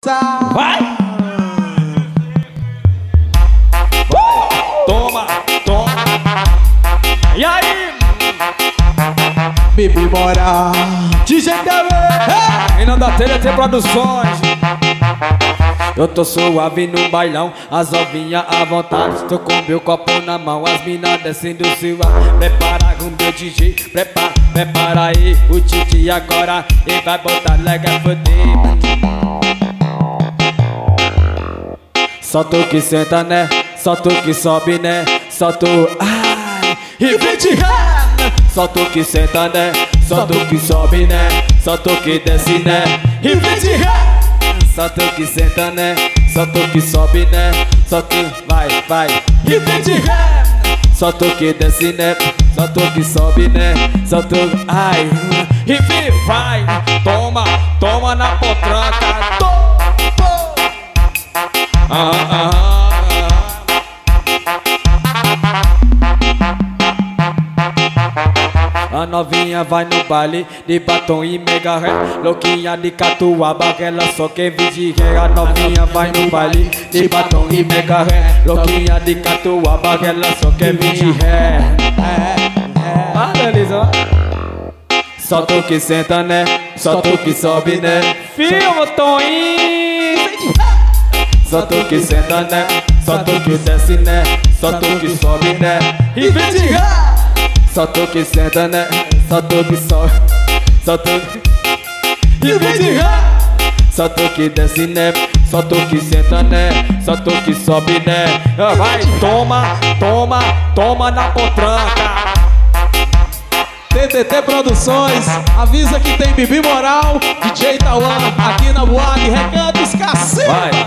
dançar. Vai! Toma, toma. E aí? Bibi Moral, DJ TV, Renan da TNT Produções. Eu tô suave no bailão, as ovinhas à vontade. Tô com meu copo na mão, as minas descendo o suave. Prepara o meu DJ, prepara aí o Titi agora. E vai botar lega foder. Só tu que senta, né? Só tu que sobe, né? Só tu, ai, e vem de ré. Só tu que senta, né? Só tu que sobe, né? Só tu que desce, né? E vem de ré. Só tu que senta, né? Só tu que sobe, né? Só tu, vai, e vem de ré. Só tu que desce, né? Só tu que sobe, né? Só tu, ai, e vem, vai. Toma, toma na potranca. A novinha vai no baile de batom e mega ré. Louquinha de catuaba, ela só quer vir de ré. A novinha vai no baile de batom e mega ré. Louquinha de catuaba, ela só quer vir de ré. Ah, beleza. Só tu que senta, né? Só tu que sobe, né? Filma, Toninho. Só tu que senta, né? Só tu que desce, né? Só tu que sobe, né? E vem de ré. Só tu que senta, né? Só tu que sobe. Só tu e vem de ré. Só tu que desce, né? Só tu que senta, né? Só tu que sobe, né? Vai, toma, toma, toma na potranca. TTT Produções, avisa que tem Bibi Moral, DJ Tauan, aqui na boate, Recantos Cacique. Vai.